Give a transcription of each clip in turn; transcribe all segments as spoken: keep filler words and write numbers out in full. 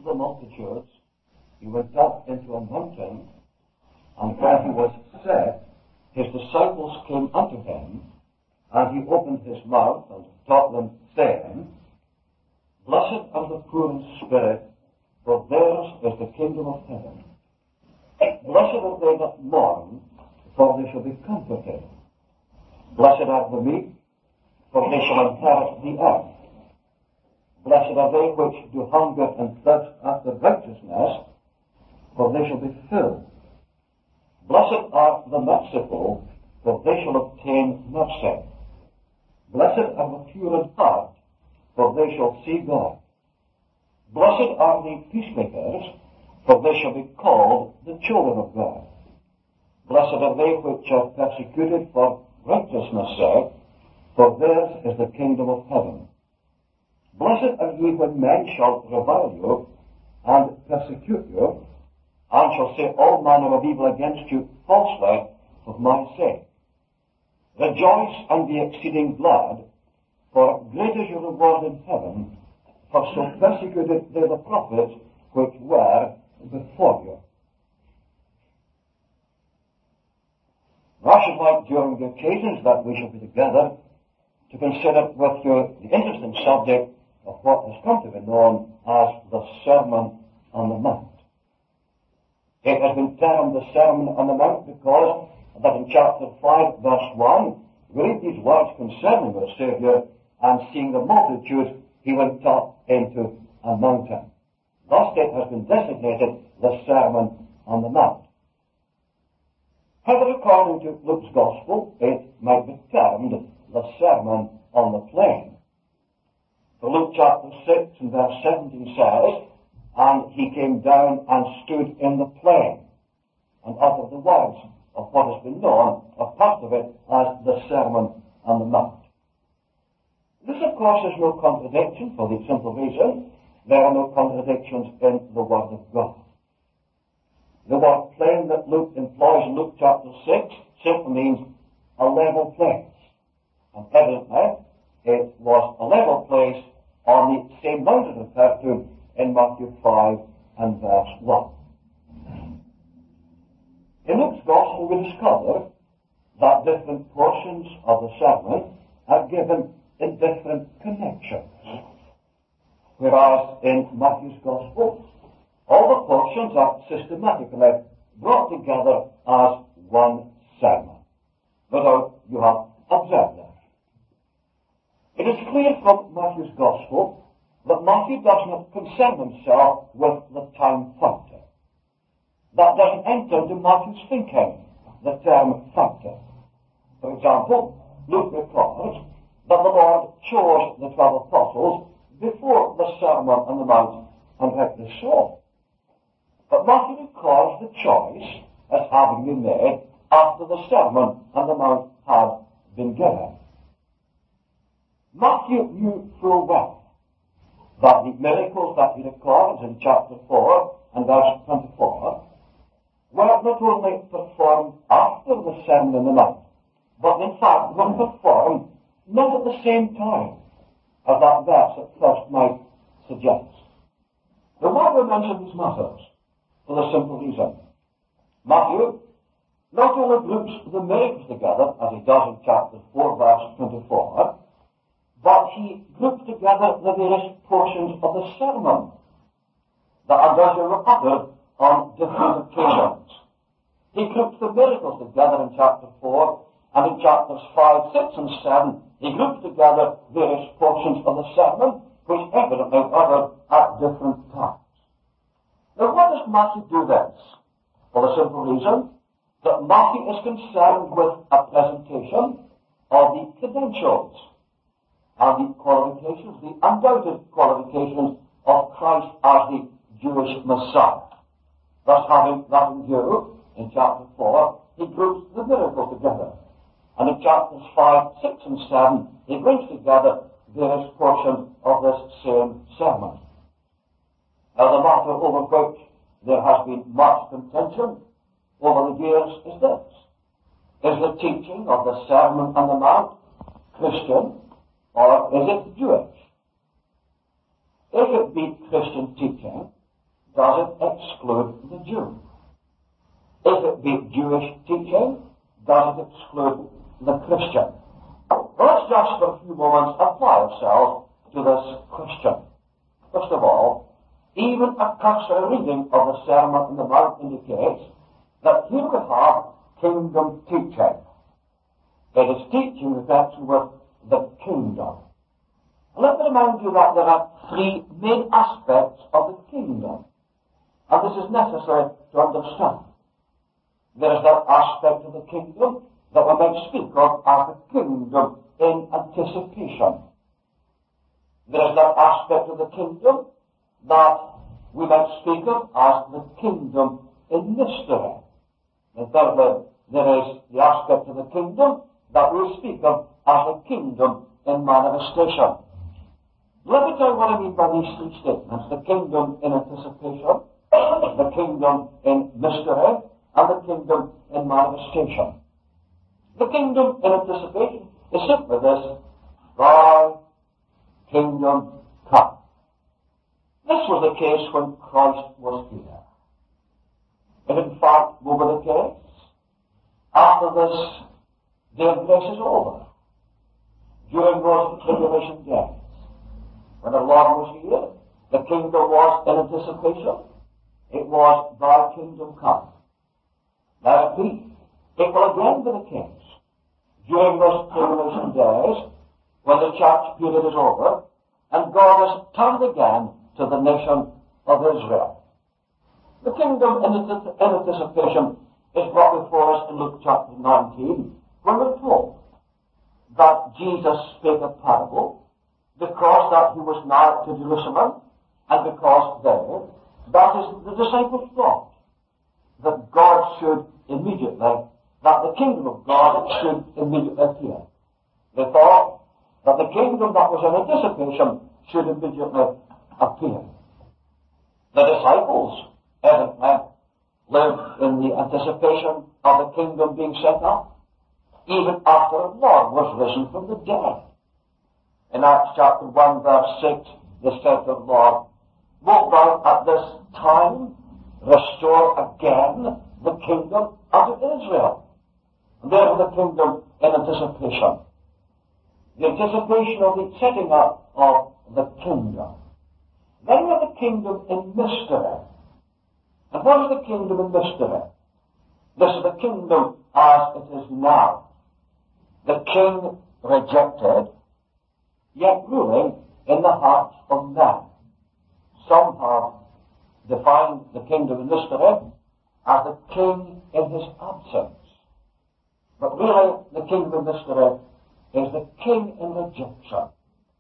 the multitudes, he went up into a mountain, and where he was set, his disciples came unto him, and he opened his mouth and taught them, saying, Blessed are the poor in spirit, for theirs is the kingdom of heaven. Blessed are they that mourn, for they shall be comforted. Blessed are the meek, for they shall inherit the earth. Blessed are they which do hunger and thirst after righteousness, for they shall be filled. Blessed are the merciful, for they shall obtain mercy. Blessed are the pure in heart, for they shall see God. Blessed are the peacemakers, for they shall be called the children of God. Blessed are they which are persecuted for righteousness' sake, for theirs is the kingdom of heaven. Blessed are ye when men shall revile you, and persecute you, and shall say all manner of evil against you falsely for my sake. Rejoice and be exceeding glad, for great is your reward in heaven, for so persecuted they the prophets which were before you. I should like, during the occasions that we shall be together, to consider with you the interesting subject of what has come to be known as the Sermon on the Mount. It has been termed the Sermon on the Mount because that in chapter five, verse one, we read these words concerning the Saviour, and seeing the multitudes, he went up into a mountain. Thus it has been designated the Sermon on the Mount. However, according to Luke's Gospel, it might be termed the Sermon on the Plain. For Luke chapter six and verse seventeen says, And he came down and stood in the plain, and uttered the words of what has been known, a part of it, as the Sermon on the Mount. This, of course, is no contradiction, for the simple reason there are no contradictions in the Word of God. The word plain that Luke employs in Luke chapter six simply means a level place. And evidently, it was a level place on the same mountain referred to in Matthew five and verse one. In Luke's Gospel, we discover that different portions of the sermon are given in different connections. Whereas in Matthew's Gospel, all the portions are systematically brought together as one sermon. No doubt you have observed that. It is clear from Matthew's Gospel that Matthew does not concern himself with the time factor. That doesn't enter into Matthew's thinking, the term factor. For example, Luke records that the Lord chose the twelve apostles before the Sermon on the Mount, and rightly so. But Matthew records the choice as having been made after the Sermon on the Mount had been given. Matthew knew full well that the miracles that he records in chapter four and verse twenty-four were not only performed after the Sermon on the Mount, but in fact were performed not at the same time as that verse at first might suggest. The why we mention these matters? For the simple reason. Matthew not only groups the miracles together, as he does in chapter four, verse twenty-four, but he groups together the various portions of the sermon that are thus were uttered on different occasions. He groups the miracles together in chapter four, and in chapters five, six, and seven, he groups together various portions of the sermon, which evidently are uttered at different times. Now, why does Matthew do this? For the simple reason that Matthew is concerned with a presentation of the credentials and the qualifications, the undoubted qualifications of Christ as the Jewish Messiah. Thus, having that in view, in chapter four, he groups the miracles together. And in chapters five, six, and seven, he brings together various portions of this same sermon. Now, the matter over which there has been much contention over the years is this. Is the teaching of the Sermon on the Mount Christian, or is it Jewish? If it be Christian teaching, exclude the Jew? If it be Jewish teaching, does it exclude the Christian? Well, let's just for a few moments apply ourselves to this question. First of all, even a cursory reading of the Sermon on the Mount indicates that here we have kingdom teaching. It is teaching in connection with the kingdom. And let me remind you that there are three main aspects of the kingdom. And this is necessary to understand. There is that aspect of the kingdom that we might speak of as the kingdom in anticipation. There is that aspect of the kingdom that we might speak of as the kingdom in mystery. And thirdly, there is the aspect of the kingdom that we speak of as the kingdom in manifestation. Let me tell you what I mean by these three statements. The kingdom in anticipation, the kingdom in mystery, and the kingdom in manifestation. The kingdom in anticipation is simply this: Thy kingdom come. This was the case when Christ was here. And in fact, will be the case after this day of grace is over, during those tribulation days. When the Lord was here, the kingdom was in anticipation. It was Thy kingdom come. Now, repeat, it will again be the case during those tribulation days when the church period is over and God has turned again to the nation of Israel. The kingdom in anticipation is brought before us in Luke chapter nineteen, when we're told that Jesus spake a parable because that he was nigh to Jerusalem, and because there, that is, the disciples thought that God should immediately, that the kingdom of God should immediately appear. They thought that the kingdom that was in anticipation should immediately appear. The disciples evidently lived in the anticipation of the kingdom being set up, even after the Lord was risen from the dead. In Acts chapter one verse six, they said to the Lord, Wilt thou at this time restore again the kingdom unto Israel? And there was the kingdom in anticipation. The anticipation of the setting up of the kingdom. Then we have the kingdom in mystery. And what is the kingdom in mystery? This is the kingdom as it is now. The king rejected, yet ruling in the hearts of men. Some have defined the kingdom in mystery as the king in his absence. But really, the kingdom in mystery is the king in rejection,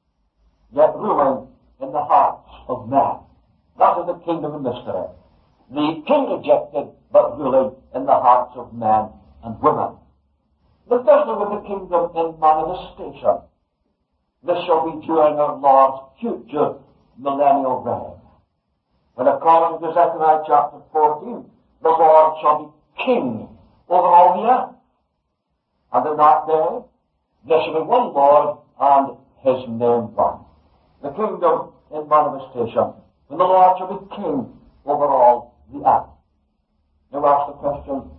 yet ruling in the hearts of men. That is the kingdom in mystery. The king rejected, but ruling in the hearts of men and women. The thirdly with the kingdom in manifestation. This shall be during our Lord's future millennial reign. When according to Zechariah chapter fourteen, the Lord shall be king over all the earth. And in that day, there shall be one Lord and his name one. The kingdom in manifestation. When the Lord shall be king over all the earth. Now ask the question,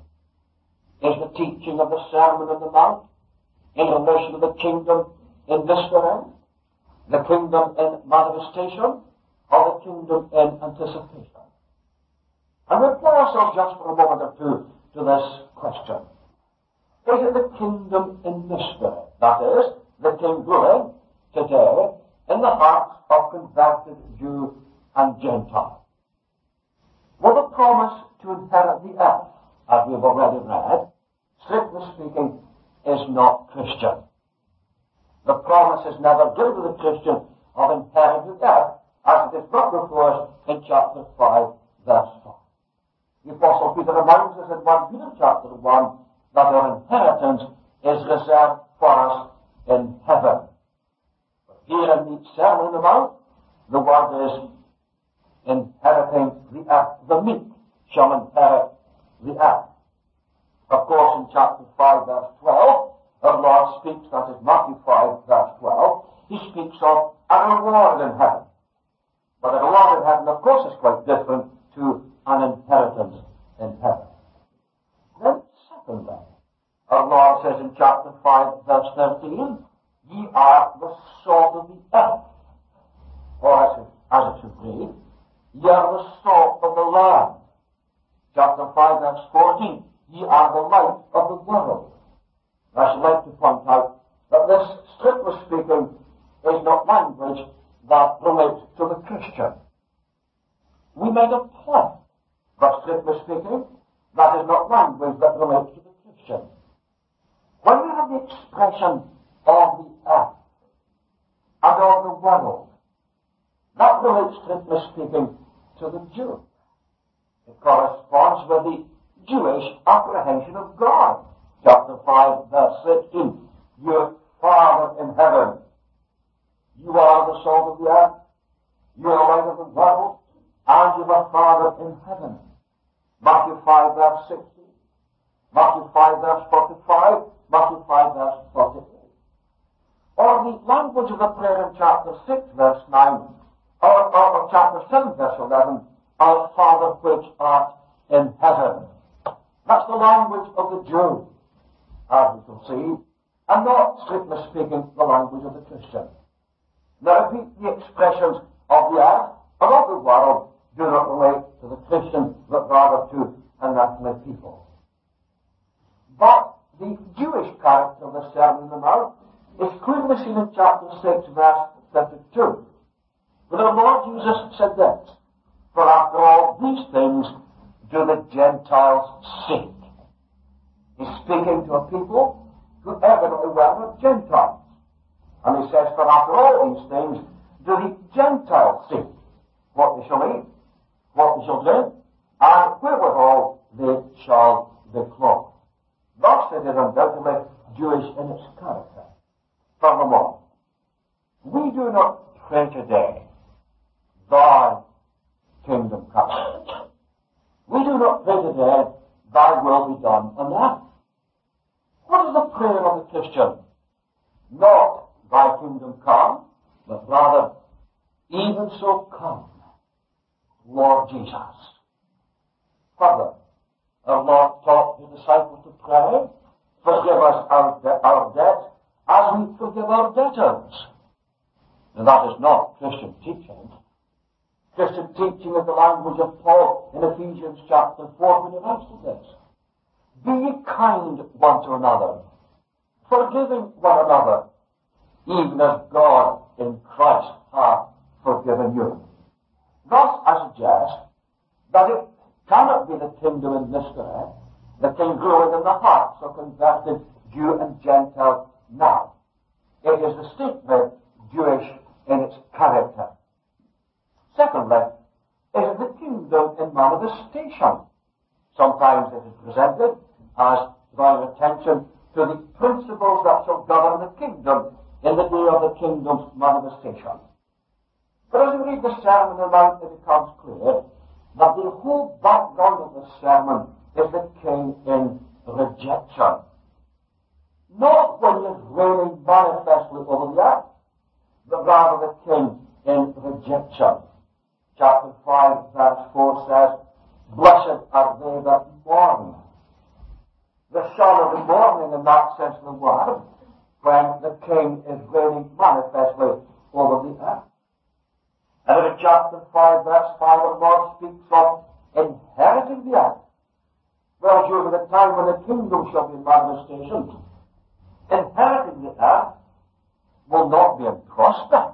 is the teaching of the Sermon on the Mount in relation to the kingdom in mystery, the kingdom in manifestation, or the kingdom in anticipation? And we'll apply ourselves just for a moment or two to this question. Is it the kingdom in mystery? That is, the king ruling today in the hearts of converted Jew and Gentile. Well, the promise to inherit the earth, as we have already read, strictly speaking, is not Christian. The promise is never given to the Christian of inheriting the earth, as it is brought before us in chapter five, verse five. The Apostle Peter reminds us in First Peter chapter one that our inheritance is reserved for us in heaven. But here in the Sermon on the Mount, the word is inheriting the earth. The meek shall inherit the earth. Of course, in chapter five, verse twelve, our Lord speaks, that is Matthew five, verse twelve, he speaks of a reward in heaven. But a reward in heaven, of course, is quite different to an inheritance in heaven. Then, secondly, our Lord says in chapter five, verse thirteen, ye are the salt of the earth. Or as it, as it should read, ye are the salt of the land. Chapter five, verse fourteen, ye are the light of the world. I should like to point out that this, strictly speaking, is not language that relates to the Christian. We made a point, but strictly speaking, that is not language that relates to the Christian. When we have the expression of the earth and of the world, that relates, strictly speaking, to the Jew. It corresponds with the Jewish apprehension of God. Chapter five, verse sixteen, your Father in heaven, you are the salt of the earth, you are the light of the world, and you are Father in heaven. Matthew five, verse sixteen, Matthew five, verse forty-five, Matthew five, verse forty-eight. Or the language of the prayer in chapter six, verse nine, or, or, or chapter seven, verse eleven, our Father which art in heaven. That's the language of the Jew, as we can see, and not, strictly speaking, the language of the Christian. Now, repeat, the expressions of the earth and of the world do not relate to the Christian, but rather to an earthly people. But the Jewish character of the Sermon on the Mount is clearly seen in chapter six, verse thirty-two. Where the Lord Jesus said this, for after all these things do the Gentiles seek. He's speaking to a people who evidently were not Gentiles. And he says, for after all these things do the Gentiles seek what they shall eat, what they shall drink, and wherewithal they shall be clothed. Thus it is undoubtedly Jewish in its character. Furthermore, we do not pray today, thy kingdom come. We do not pray today, thy will be done on earth. What is the prayer of the Christian? Not thy kingdom come, but rather, even so come, Lord Jesus. Further, our Lord taught the disciples to pray, forgive us our, de- our debt as we forgive our debtors. Now that is not Christian teaching. Christian teaching is the language of Paul in Ephesians chapter four when he writes to this. Be ye kind one to another, forgiving one another, even as God in Christ hath forgiven you. Thus I suggest that it cannot be the kingdom in mystery, the king growing in the hearts of converted Jew and Gentile now. It is distinctly Jewish in its character. Secondly, it is the kingdom in manifestation. Sometimes it is presented as drawing attention to the principles that shall govern the kingdom in the day of the kingdom's manifestation. But as we read the Sermon on the Mount, it becomes clear that the whole background of the sermon is the king in rejection. Not when he is reigning manifestly over the earth, but rather the king in rejection. Chapter five, verse four says, blessed are they that mourn. The son of the morning in that sense of the word, when the king is reigning manifestly over the earth. And in chapter five, verse five, the Lord speaks of inheriting the earth. Well, during the time when the kingdom shall be in manifestation, inheriting the earth will not be in prospect.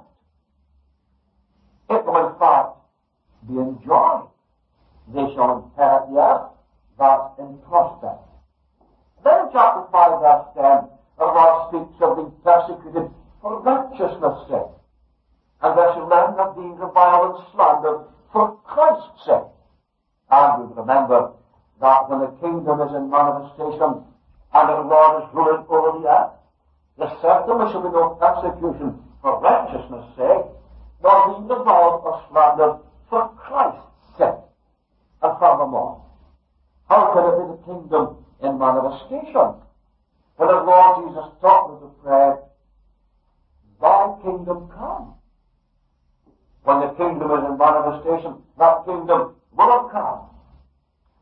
It will in fact be enjoyed. They shall inherit the earth, that's in prospect. Then in chapter five, verse ten, the Lord speaks of being persecuted for righteousness' sake. And verse eleven, of being reviled and slandered for Christ's sake. And we remember that when the kingdom is in manifestation and the Lord is ruling over the earth, there certainly shall be no persecution for righteousness' sake, nor being reviled or slandered for Christ's sake. And furthermore, how can it be the kingdom in manifestation? For the Lord Jesus taught me to pray, thy kingdom come. When the kingdom is in manifestation, that kingdom will have come.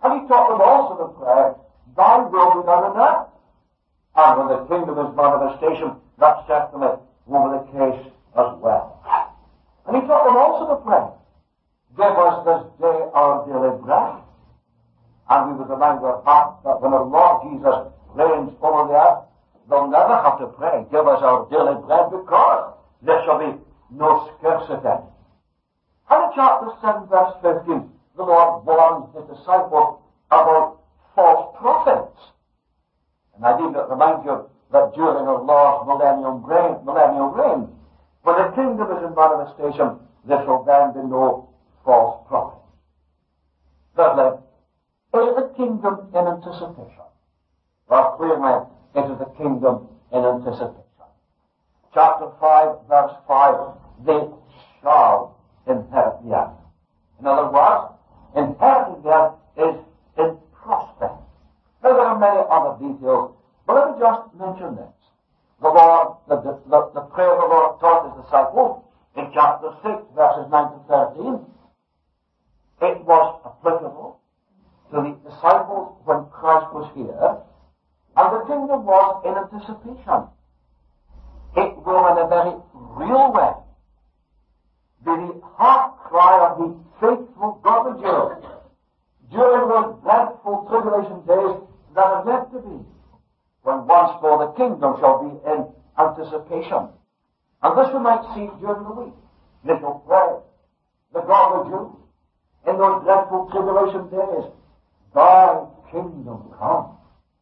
And he taught them also to pray, thy will be done on earth. And when the kingdom is manifestation, that certainly will be the case as well. And he taught them also to pray, give us this day our daily bread. And we would remind our heart that when our Lord Jesus reigns over the earth, they'll never have to pray, give us our daily bread, because there shall be no scarcity. And in chapter seven, verse fifteen, the Lord warns his disciples about false prophets. And I need to remind you that during our Lord's millennial reign, millennial reign, when the kingdom is in manifestation, there shall then be no false prophets. Thirdly, is the kingdom in anticipation? Well, clearly, it is the kingdom in anticipation. Chapter five, verse five, they shall inherit the earth. In other words, inheriting the earth is in prospect. Now, there are many other details, but let me just mention this. The Lord, the, the, the prayer the Lord taught his disciples in chapter six, verses nine to thirteen, it was applicable to the disciples when Christ was here, and the kingdom was in anticipation. It will in a very real way be the heart cry of the faithful godly Jews during those dreadful tribulation days that are yet to be, when once more the kingdom shall be in anticipation. And this we might see during the week. They shall pray, the godly Jews, in those dreadful tribulation days, thy kingdom come.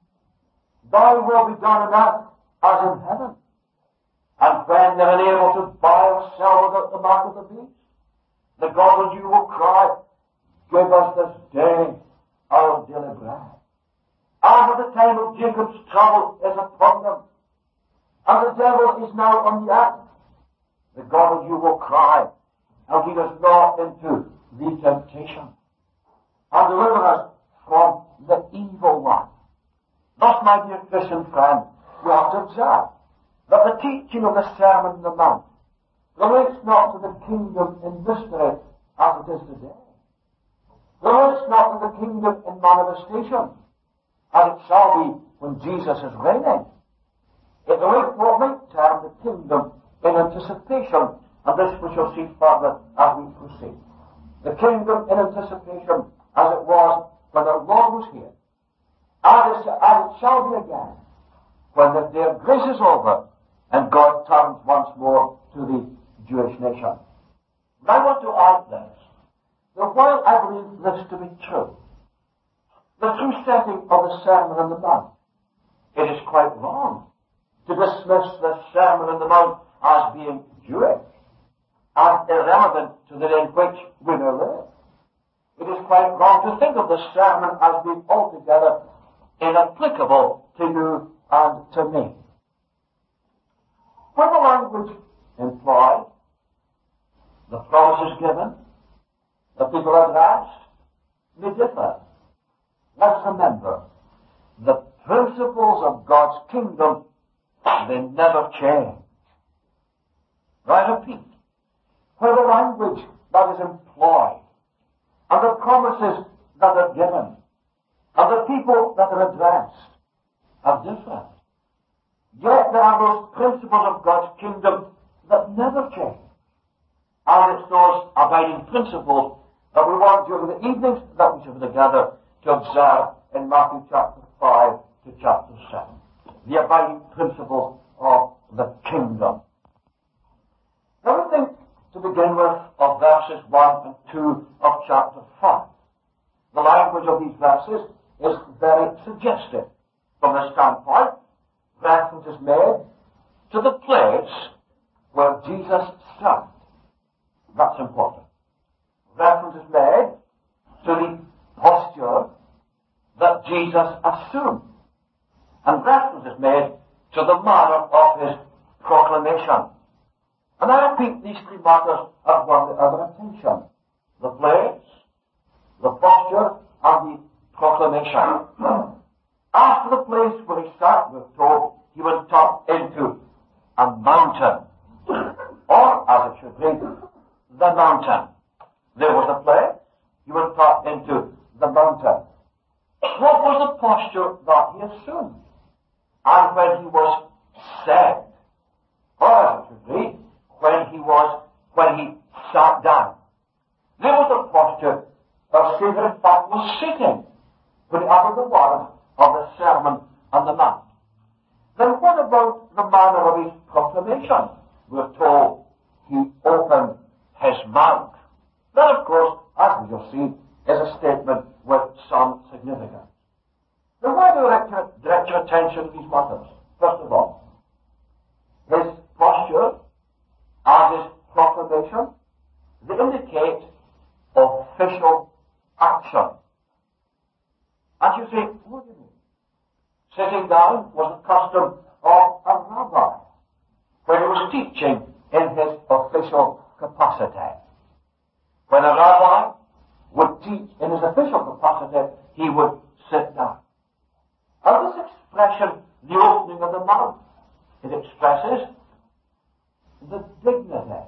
Thy will be done on earth as in heaven. And when they're unable to buy or sell without the mark of the beast, the godly Jew will cry, give us this day our daily bread. And at the time of Jacob's trouble is upon them, and the devil is now on the earth, the godly Jew will cry, and lead us not into the temptation, and deliver us from the evil one. Thus, my dear Christian friend, you have to observe that the teaching of the Sermon on the Mount relates not to the kingdom in mystery as it is today. Relates not to the kingdom in manifestation as it shall be when Jesus is reigning. It relates what we term the kingdom in anticipation, and this we shall see further as we proceed. The kingdom in anticipation as it was when our Lord was here, as it, as it shall be again when the day of grace is over and God turns once more to the Jewish nation. But I want to add this, that while I believe this to be true, the true setting of the Sermon on the Mount, it is quite wrong to dismiss the Sermon on the Mount as being Jewish and irrelevant to the day in which we now live. It is quite wrong to think of the sermon as being altogether inapplicable to you and to me. When the language employed, the promises given, the people addressed, may differ. Let's remember, the principles of God's kingdom, they never change. I repeat, where the language that is employed, and the promises that are given, and the people that are addressed are different. Yet there are those principles of God's kingdom that never change. And it's those abiding principles that we want during the evenings that we shall be together to observe in Matthew chapter five to chapter seven. The abiding principles of the kingdom. Now we think, to begin with, of verses one and two of chapter five. The language of these verses is very suggestive. From this standpoint, reference is made to the place where Jesus served. That's important. Reference is made to the posture that Jesus assumed. And reference is made to the manner of his proclamation. And I repeat, these three matters are worthy of our attention. The place, the posture, and the proclamation. After the place where he sat, we're told, he went up into a mountain. Or, as it should read, the mountain. There was a place, he went up into the mountain. What was the posture that he assumed? And when he was said, or as it should be, when he was, when he sat down, there was a posture of saying that in fact was sitting when he uttered the words of the Sermon on the Mount. Then what about the manner of his proclamation? We're told he opened his mouth. That, of course, as we shall see, is a statement with some significance. Now, why do I direct, direct your attention to these matters? First of all, his posture and his proclamation, they indicate official action. And you say, what do you mean? Sitting down was the custom of a rabbi when he was teaching in his official capacity. When a rabbi would teach in his official capacity, he would sit down. And this expression, the opening of the mouth, it expresses the dignity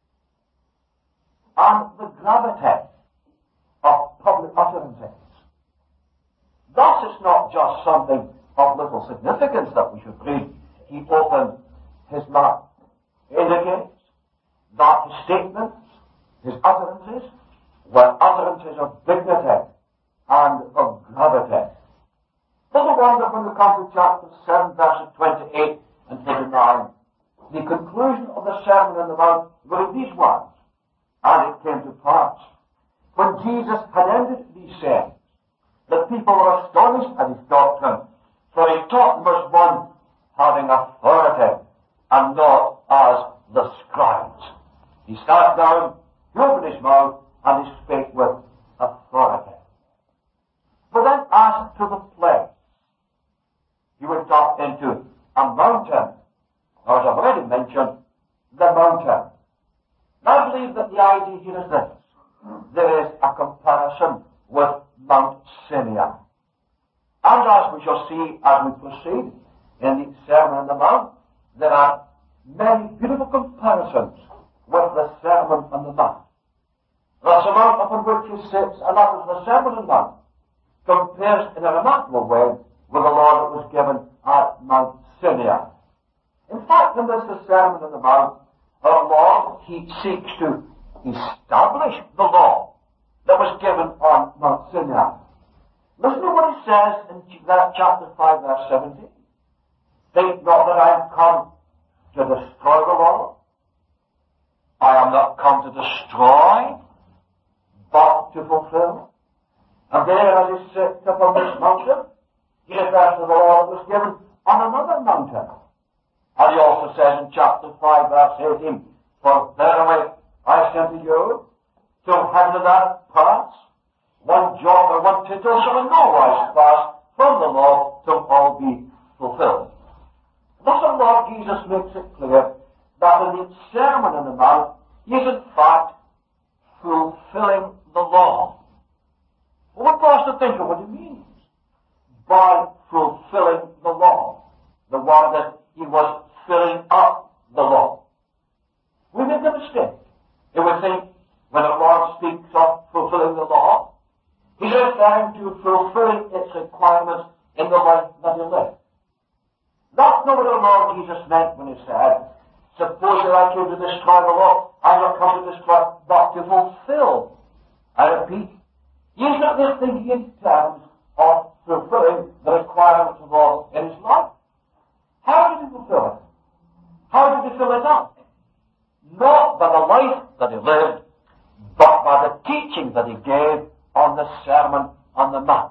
and the gravity of public utterances. Thus, it's not just something of little significance that we should read. He opened his mouth. It indicates that his statements, his utterances, were utterances of dignity and of gravity. Doesn't wonder when we come to chapter seven, verses twenty-eight and twenty-nine, the conclusion of the Sermon on the Mount were in these words, and it came to pass, when Jesus had ended these sayings, the people were astonished at his doctrine, for he taught them as one having authority, and not as the scribes. He sat down, he opened his mouth, and he spake with authority. But then as to the place, he went up into a mountain. Now, as I've already mentioned, the mountain. Now, I believe that the idea here is this. There is a comparison with Mount Sinai. And as we shall see as we proceed in the Sermon on the Mount, there are many beautiful comparisons with the Sermon on the Mount. The mount upon which he sits, and that is the Sermon on the Mount, compares in a remarkable way with the law that was given at Mount Sinai. In fact, in this the Sermon on the Mount, our Lord, he seeks to establish the law that was given on Mount Sinai. Listen to what he says in that chapter five, verse seventeen. Think not that I am come to destroy the law. I am not come to destroy, but to fulfill. And there, as he sits upon this mountain, he refers to the law that was given on another mountain. And he also says in chapter five, verse eighteen, for verily I say unto you, till heaven and earth pass, one jot or one tittle shall in no wise pass from the law till all be fulfilled. Thus the Lord Jesus makes it clear that in the Sermon on the Mount, he is in fact fulfilling the law. Well, what was to think of what he means by fulfilling the law? The word that he was filling up the law. We make a mistake. If we think when the Lord speaks of fulfilling the law, he's referring to fulfilling its requirements in the life that he lived. That's not what the Lord Jesus meant when he said, suppose that I came to destroy the law, I will come to destroy, but to fulfill. I repeat, he's not just thinking in terms of fulfilling the requirements of law in his life. How did he fulfill it? How did he fill it up? Not by the life that he lived, but by the teaching that he gave on the Sermon on the Mount.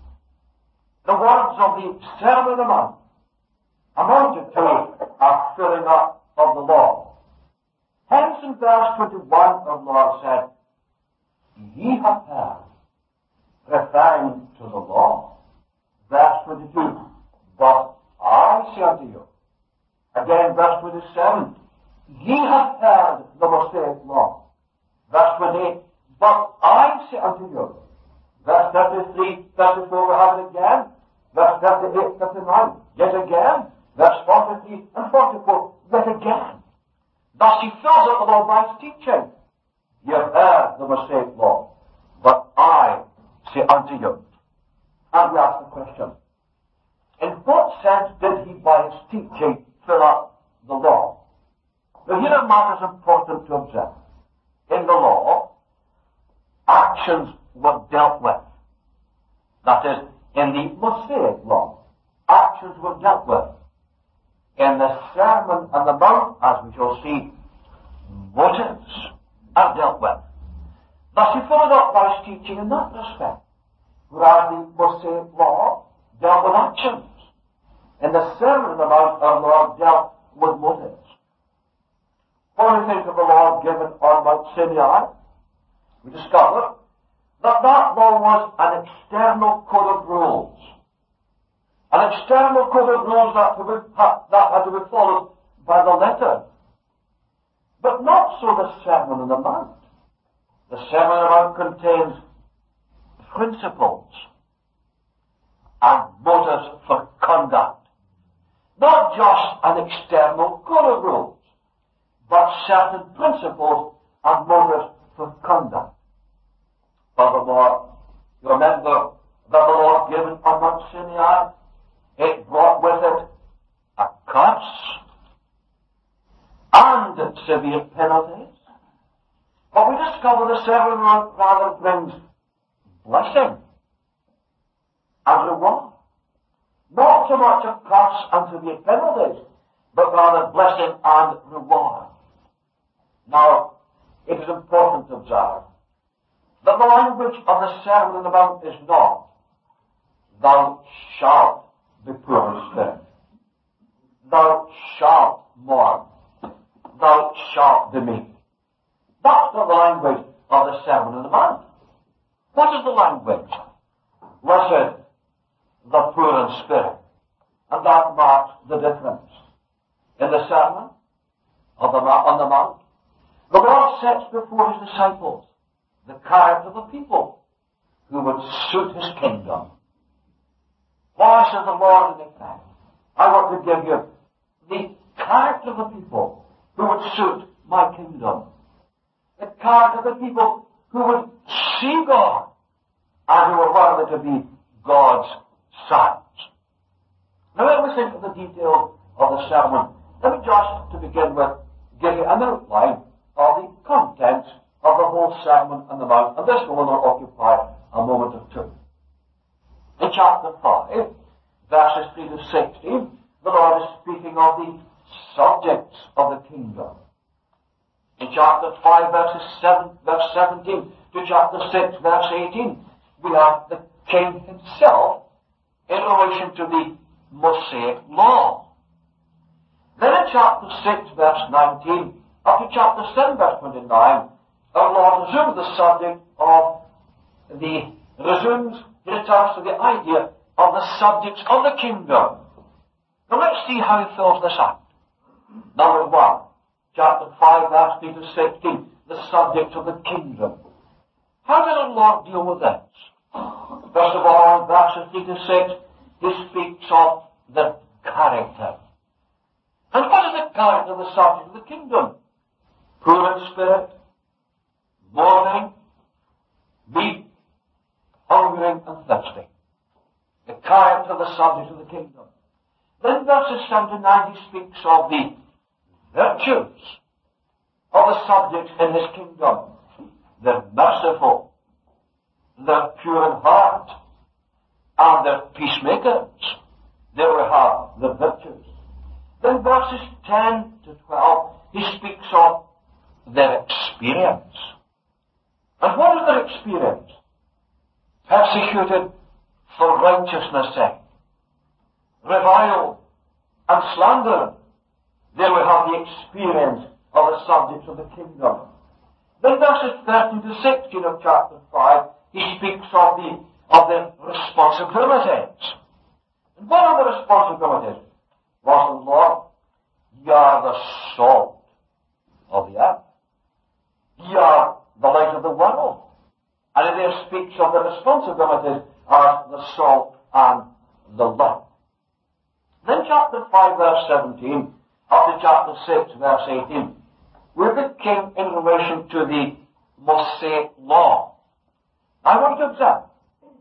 The words of the Sermon on the Mount amounted to a filling up of the law. Hence in verse twenty-one our Lord said, ye have heard, referring to the law. Verse twenty-two, but I say unto you. Again, verse twenty-seven, ye have heard the Mosaic law. Verse twenty-eight, but I say unto you. Verse thirty-three, thirty-four, we have it again. Verse thirty-eight, thirty-nine, yet again. Verse forty-three and forty-four, yet again. Thus he fills up the law by his teaching. Ye have heard the Mosaic law, but I say unto you. And we ask the question, in what sense did he by his teaching fill up the law? Now here a matter is important to observe. In the law, actions were dealt with. That is, in the Mosaic law, actions were dealt with. In the Sermon on the Mount, as we shall see, motives are dealt with. Thus he followed up by his teaching in that respect. Whereas the Mosaic law dealt with actions. In the Sermon on the Mount, our Lord dealt with motives. When we think of the law given on Mount Sinai, we discover that that law was an external code of rules. An external code of rules that, to be, that had to be followed by the letter. But not so the Sermon on the Mount. The Sermon on the Mount contains principles and motives for conduct. Not just an external code of rules, but certain principles and motives for conduct. Furthermore, you remember that the law given on Mount Sinai, it brought with it a curse and severe penalties. But we discover the Sermon rather brings blessing and reward. Not so much a curse and severe penalties, but rather blessing and reward. Now, it is important to observe that the language of the Sermon on the Mount is not, thou shalt be poor in spirit, thou shalt mourn, thou shalt be meek. That's not the language of the Sermon on the Mount. What is the language? Blessed the poor in spirit. And that marks the difference. In the Sermon on the, on the Mount, the Lord sets before his disciples the character of the people who would suit his kingdom. Why, says the Lord in effect, I want to give you the character of the people who would suit my kingdom. The character of the people who would see God and who were worthy to be God's sons. Now, when we think of the details of the sermon, let me just, to begin with, give you an outline of the contents of the whole Sermon on the Mount, and this will not occupy a moment or two. In chapter five, verses three to sixteen, the Lord is speaking of the subjects of the kingdom. In chapter five, verses seven, verse seventeen to chapter six, verse eighteen, we have the king himself in relation to the Mosaic law. Then in chapter six, verse nineteen, up to chapter seven, verse twenty-nine, our Lord resumes the subject of the, resumes, he returns to the idea of the subjects of the kingdom. Now let's see how he fills this out. Number one, chapter five, verse three to sixteen, the subject of the kingdom. How does our Lord deal with this? First of all, in verses three to six, he speaks of the character. And what is the character of the subject of the kingdom? Poor in spirit, mourning, meek, hungering and thirsty. The character of the subject of the kingdom. Then verses seven to nine, he speaks of the virtues of the subjects in his kingdom. They're merciful, they're pure in heart, and they're peacemakers. There we have the virtues. Then verses ten to twelve, he speaks of their experience. And what is their experience? Persecuted for righteousness' sake, reviled and slandered. There we have the experience of the subjects of the kingdom. Then verses thirteen to sixteen of chapter five, he speaks of the of their responsibilities. And what are the responsibilities? Was the Lord, ye are the salt of the earth. Ye are the light of the world. And it there speaks of the responsibilities as the salt and the light. Then chapter five, verse seventeen, up to chapter six, verse eighteen, we became in relation to the Mosaic law. I want to observe,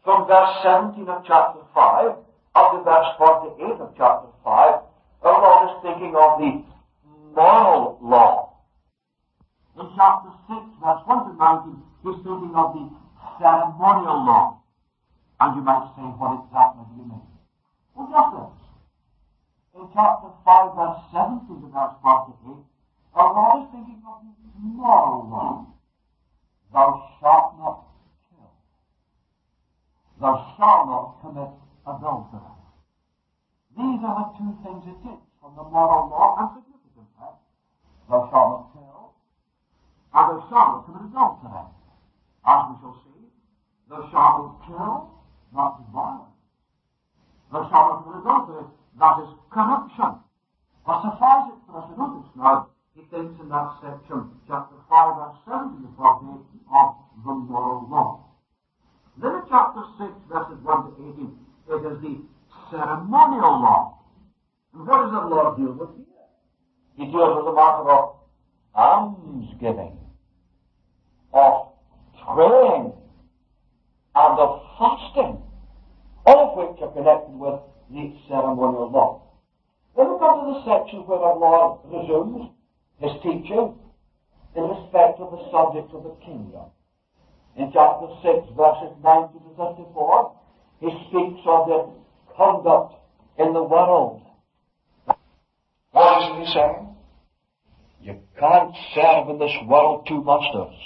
from verse seventeen of chapter five up to verse forty-eight of chapter five, our Lord is thinking of the moral law. In chapter six, verse one to nineteen, he's thinking of the ceremonial law. And you might say, what exactly do you mean? Well, just this. In chapter five, verse seventeen to verse forty-eight, our Lord is thinking of the moral law. Thou shalt not kill. Thou shalt not commit adultery. These are the two things it takes from the moral law and significant fact. Thou shalt not kill, and thou shalt not commit adultery. As we shall see, thou shalt not kill, not violence. Thou shalt not commit adultery, that is corruption. But suffice it for us to notice now, he thinks in that section, chapter five, verse seventeen to forty-eight, of the moral law. Then in chapter six, verses one to eighteen, it is the ceremonial law. And what does the Lord deal with here? He deals with the matter of almsgiving, of praying, and of fasting, all of which are connected with the ceremonial law. Then we come to the section where our Lord resumes his teaching in respect of the subject of the kingdom. In chapter six, verses ninety to thirty-four, he speaks of the conduct in the world. What is he saying? You can't serve in this world two masters,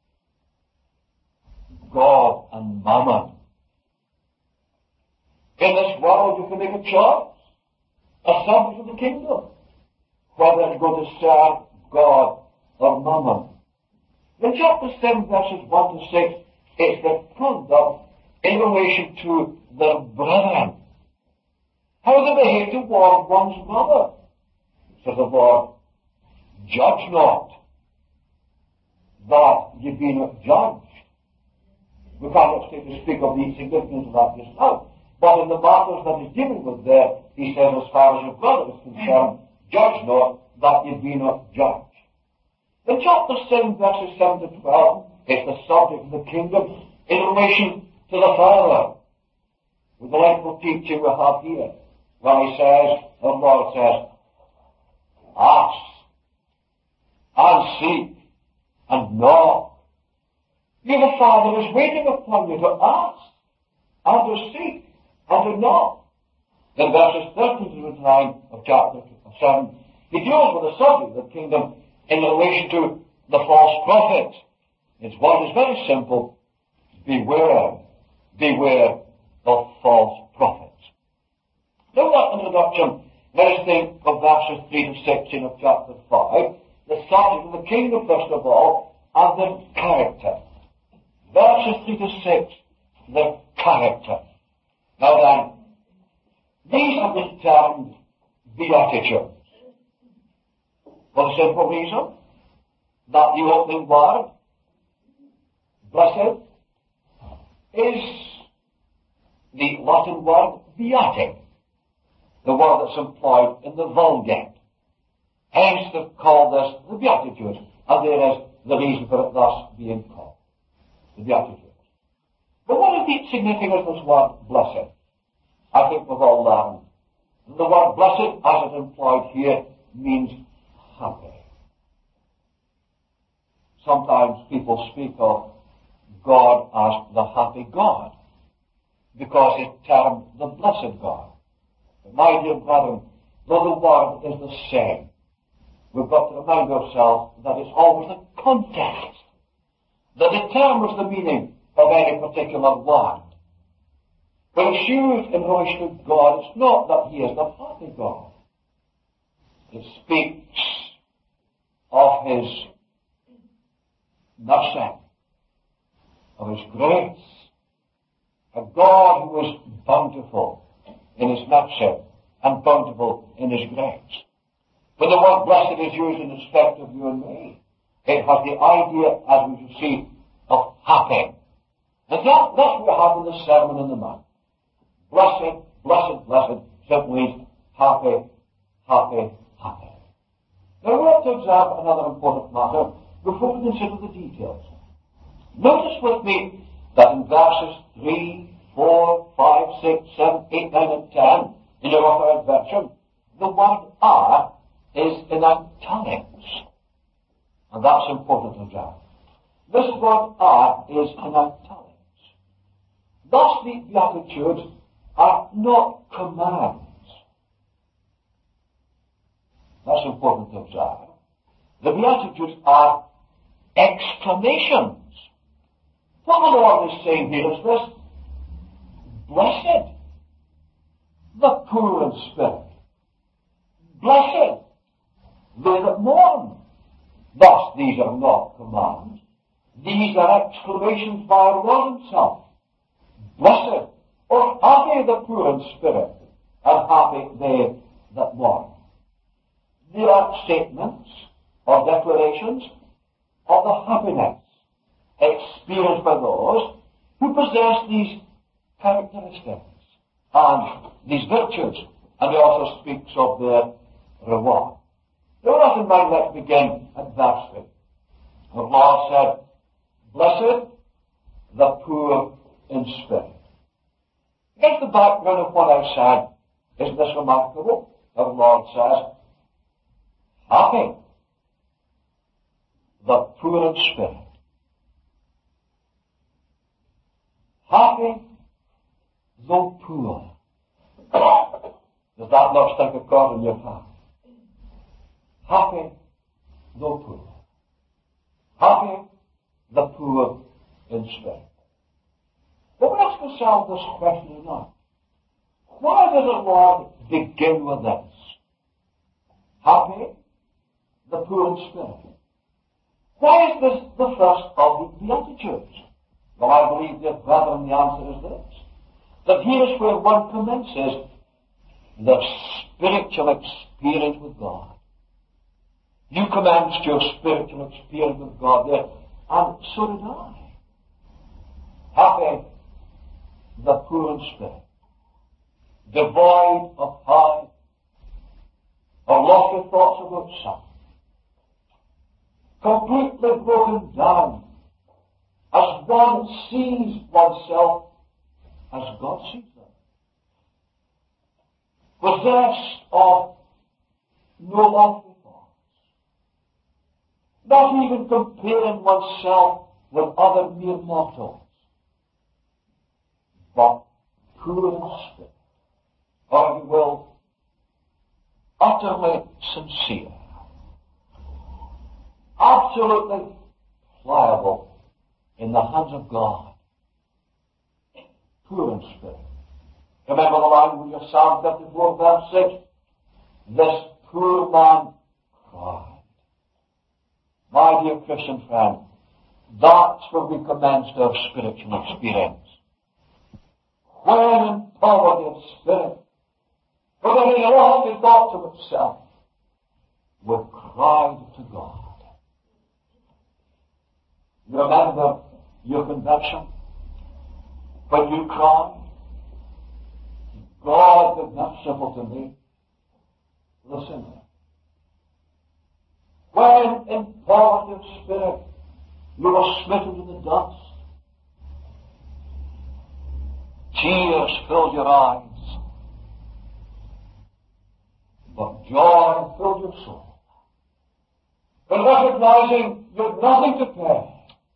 God and Mammon. In this world you can make a choice, a subject of the kingdom, whether you're going to serve God or Mammon. In chapter seven, verses one to six, it's the conduct in relation to their brethren. How they behave toward one's mother. Says the Lord, judge not, that ye be not judged. We cannot stay to speak of the significance of that just now. But in the matters that he's dealing with there, he says, as far as your brother is concerned, judge not, that ye be not judged. In chapter seven, verses seven to twelve, it's the subject of the kingdom in relation to the Father. With the lengthful teaching we have here, when he says, the Lord says, ask, and seek, and knock. Your Father is waiting upon you to ask, and to seek, and to knock. In verses thirteen to twenty-nine of chapter seven, he deals with the subject of the kingdom in relation to the false prophets. His word is very simple. Beware, beware of false prophets. Now that introduction, let us think of verses three to sixteen of chapter five, the subject of the kingdom first of all, and the character. Verses three to six, the character. Now then, these have been termed beatitudes. For the simple reason that the opening word, blessed, is the Latin word beati, the word that's employed in the Vulgate. Hence they've called this the Beatitudes, and there is the reason for it thus being called the Beatitudes. But what is the significance of this word blessed? I think we've all learned. The word blessed, as it employed here, means happy. Sometimes people speak of God as the happy God, because it's termed the blessed God. But my dear brethren, though the word is the same, we've got to remind ourselves that it's always the context that determines the meaning of any particular word. When it's used in relation to God, it's not that He is the happy God. It speaks of His mercy, of His grace, a God who is bountiful in His mercy and bountiful in His grace. When the word blessed is used in respect of you and me, it has the idea, as we shall see, of happy. And that, that's what we have in the Sermon on the Mount. Blessed, blessed, blessed, simply means happy, happy, happy. Now we have to observe another important matter before we consider the details. Notice with me that in verses three four, five, six, seven, eight, nine, and ten in your authorized version, the word are is in italics. And that's important to observe. This word are is in italics. Thus the Beatitudes are not commands. That's important to observe. The Beatitudes are exclamations. What the Lord is saying here is this: blessed the poor in spirit. Blessed they that mourn. Thus, these are not commands. These are exclamations by our Lord himself. Blessed or happy the poor in spirit, and happy they that mourn. They are statements or declarations of the happiness experienced by those who possess these characteristics and these virtues, and he also speaks of their reward. Now, with that in mind, let's begin at verse three. The Lord said, blessed the poor in spirit. Against the background of what I've said, isn't this remarkable? The Lord says, happy the poor in spirit. Happy though poor. Does that not strike a chord in your heart? Happy though poor. Happy the poor in spirit. But we ask ourselves this question tonight. Why does the Lord begin with this? Happy the poor in spirit. Why is this the first of the Beatitudes? Well, I believe, dear brethren, the answer is this: that here is where one commences the spiritual experience with God. You commenced your spiritual experience with God there, and so did I. Happy the poor in spirit, devoid of high or lofty thoughts about self, completely broken down as one sees oneself as God sees them, possessed of no lofty thoughts, not even comparing oneself with other mere mortals, but poor in spirit, or if you will, utterly sincere, absolutely pliable in the hands of God, poor in spirit. Remember the language of Psalm fifty-four, verse six? This poor man cried. My dear Christian friend, that's where we commenced our spiritual experience. When in poverty of spirit, with any lofty thoughts of itself, we cried to God. You remember your conversion? When you cried, God, be merciful to me, the sinner. When in poverty of spirit you were smitten to the dust, tears filled your eyes, but joy filled your soul. When recognizing you had nothing to pay,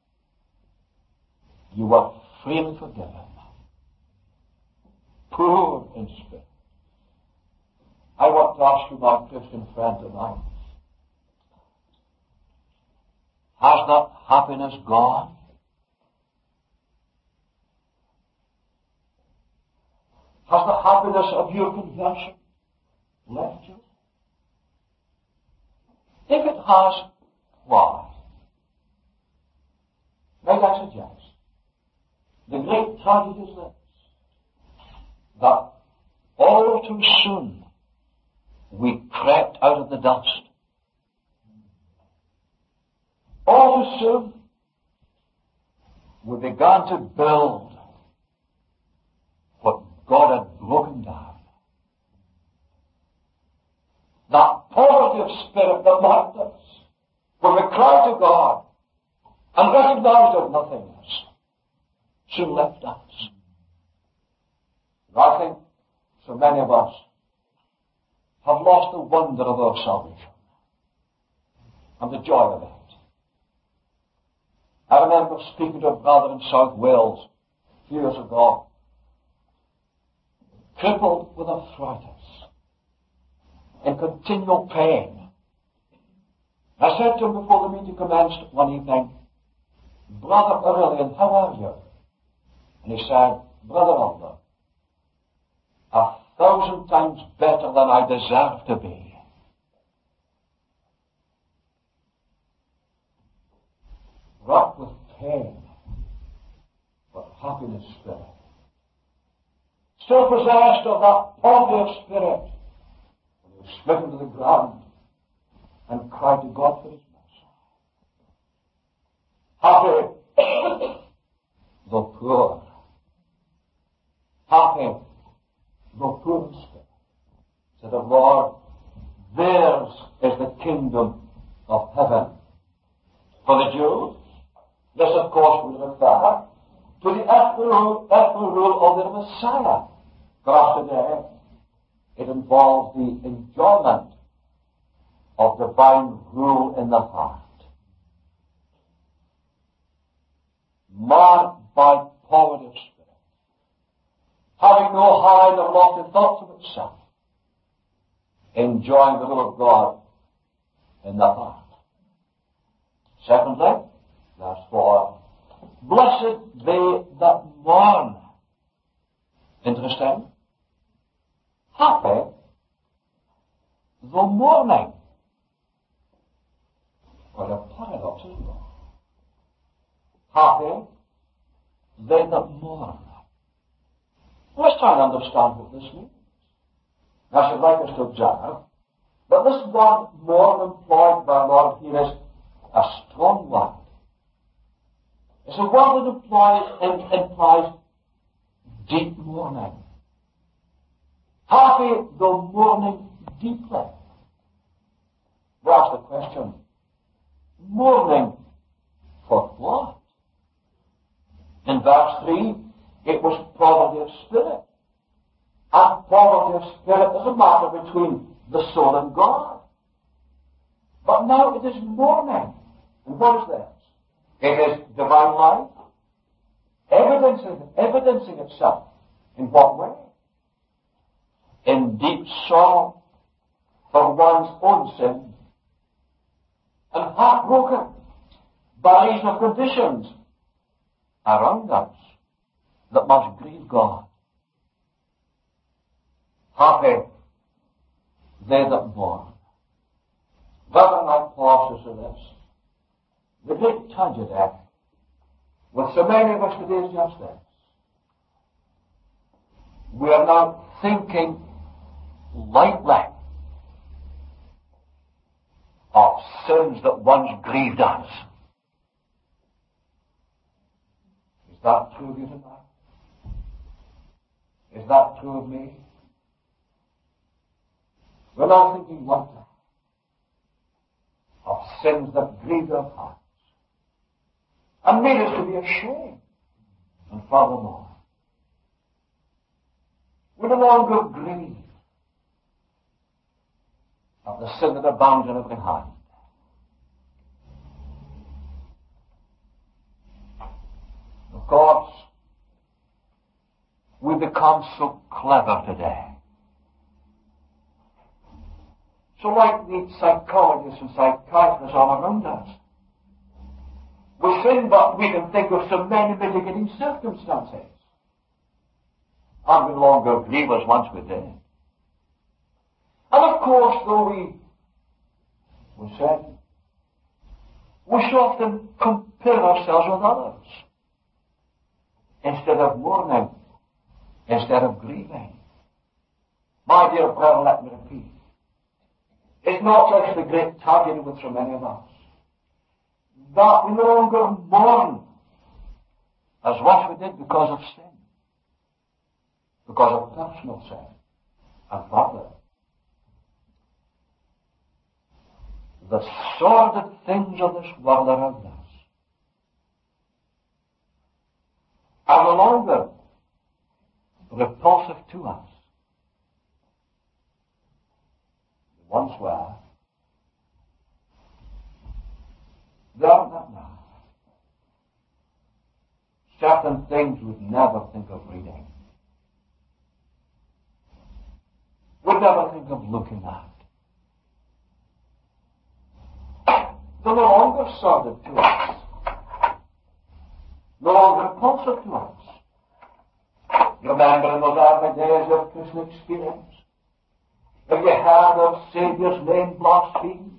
you were freely forgiven. Poor in spirit. I want to ask you, my Christian friend, tonight, has that happiness gone? Has the happiness of your conversion left you? If it has, why? May I suggest, the great tragedy is this: that all too soon we crept out of the dust. All too soon we began to build what God had broken down. That poverty of spirit that marked us, when we cried to God and recognized our nothingness, soon left us. I think so many of us have lost the wonder of our salvation and the joy of it. I remember speaking to a brother in South Wales a few years ago, crippled with arthritis, in continual pain. I said to him before the meeting commenced one evening, "Brother Aurelian, how are you?" And he said, "Brother Alder, a thousand times better than I deserve to be." Wrapped with pain, but happy in spirit. Still possessed of that poverty of spirit, when he was smitten to the ground and cried to God for his mercy. Happy the poor. Happy the poor in spirit. Said the Lord, theirs is the kingdom of heaven. For the Jews, this of course would refer to the earthly rule, earthly rule of the Messiah. For us today, it involves the enjoyment of divine rule in the heart, marked by poverty of spirit, having no high nor lofty thoughts of itself, enjoying the will of God in the heart. Secondly, verse four, blessed they that mourn. Interesting. Happy the mourning. What a paradox, isn't it? Happy they that mourn. Let's try and understand what this means. I should like us to observe that this word mourn employed by Lord here is a strong word. It's a word that implies, implies deep mourning. Happy though mourning deeply. We ask the question, mourning for what? In verse three, it was poverty of spirit. And poverty of spirit is a matter between the soul and God. But now it is mourning. And what is this? It is divine life, evidencing, evidencing itself. In what way? In deep sorrow for one's own sin, and heartbroken by reason of conditions around us that must grieve God. Happy they that mourn. Rather like Paul says to this, the great tragedy with so many of us today is just this. We are now thinking lightly of sins that once grieved us. Is that true of you tonight? Is that true of me? We're now thinking lightly of sins that grieved our hearts and made us to be ashamed. And furthermore, we no longer grieve of the sin that abounds in every heart. Of course, we become so clever today. So like the psychologists and psychiatrists all around us. We sin, but we can think of so many mitigating circumstances. And we no longer grieve as once we did. And of course, though we, we sin, we so often compare ourselves with others. Instead of mourning, instead of grieving. My dear brother, let me repeat. It's not just the great tragedy with so many of us, that we no longer mourn as once we did because of sin, because of personal sin, and further, the sordid things of this world around us are no longer repulsive to us. They once were. They aren't that now. Certain things we'd never think of reading. We'd never think of looking at. They're no longer sordid to us. No longer repulsive to us. Remember in those early days of Christian experience, have you heard of Saviour's name blasphemed?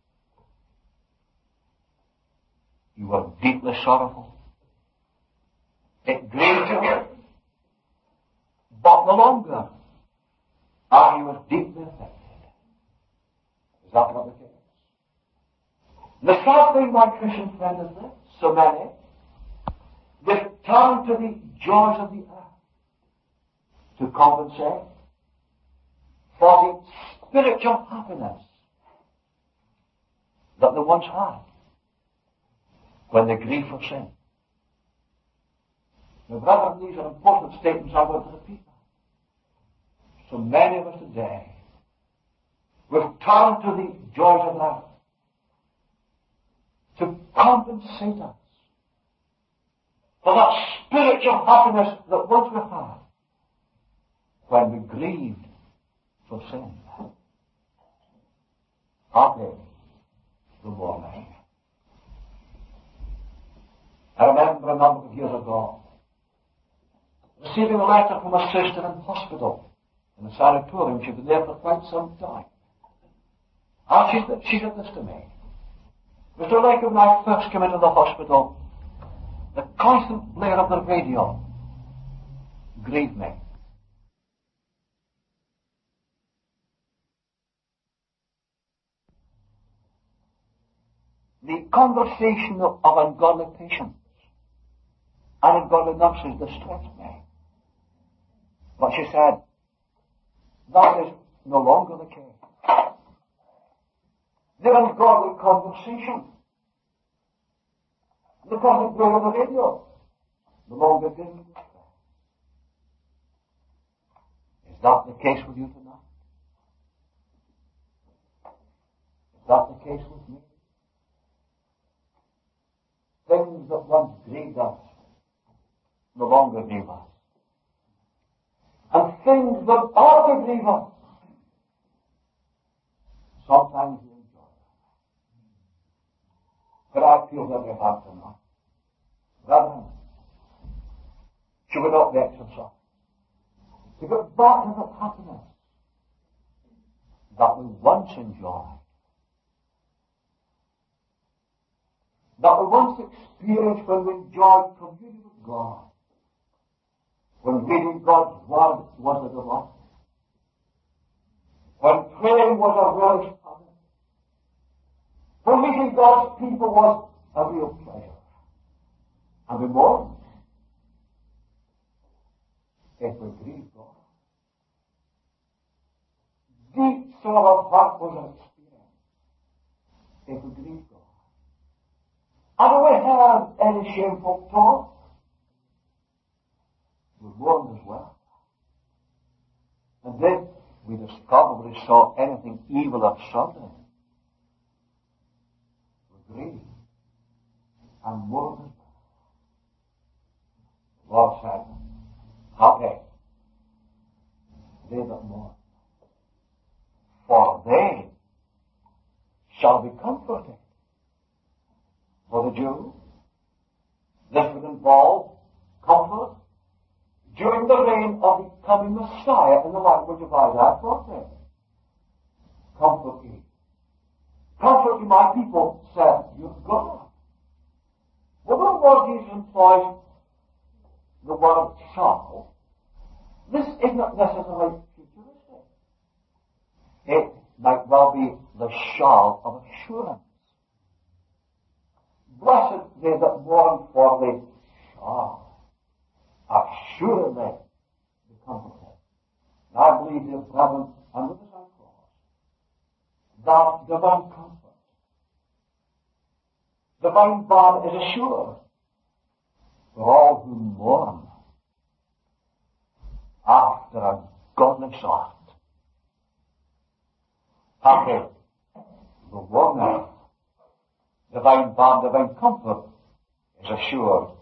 You were deeply sorrowful. It grieved you, but no longer are you as deeply affected. Is that not the case? The sad thing, my Christian friend, is this: so many, they've turned to the joys of the earth to compensate for the spiritual happiness that they once had when they grieved for sin. Now, brethren, these are important statements I want to repeat. So many of us today, we've turned to the joys of life to compensate us for that spiritual happiness that once we had when we grieved for sin. Happy the morning. I remember a number of years ago receiving a letter from a sister in hospital in the sanatorium. She'd been there for quite some time. And she said, she said this to me: Mister Laker, when I first came into the hospital, the constant blare of the radio grieved me. The conversation of ungodly patients and ungodly nurses distressed me. But she said, that is no longer the case. The ungodly conversation, the constant blare of the radio, no longer gives me distress. Is that the case with you tonight? Is that the case with me? Things that once grieved us no longer grieve us. And things that ought to grieve us, sometimes we enjoy them. But I feel that we have to know. Brethren, should we not be exercised to get back to the happiness that we once enjoyed, that we once experienced when we enjoyed communion with God, when reading God's Word was a delight, when praying was a relish of it, when meeting God's people was a real pleasure. And we mourn if we grieve God. Deep sorrow of heart was an experience if we grieve God. And do we have any shameful talk? We mourn as well. And if we discover we saw anything evil or something, we grieve and mourn as well. The Lord said, happy they that mourn, for they shall be comforted. For the Jew, this would involve comfort during the reign of the coming Messiah in the language of Isaiah prophet. Comfort ye. Comfort ye, my people, said your God. Well, the Lord Jesus employs the word shall. This is not necessarily futuristic. It might well be the shall of assurance. Blessed they that mourn, for they shall assuredly be comforted. And I believe, dear brethren, under this clause, that divine comfort, divine balm is assured for all who mourn. after a godly sort. Happy the one earth, divine balm, divine comfort is assured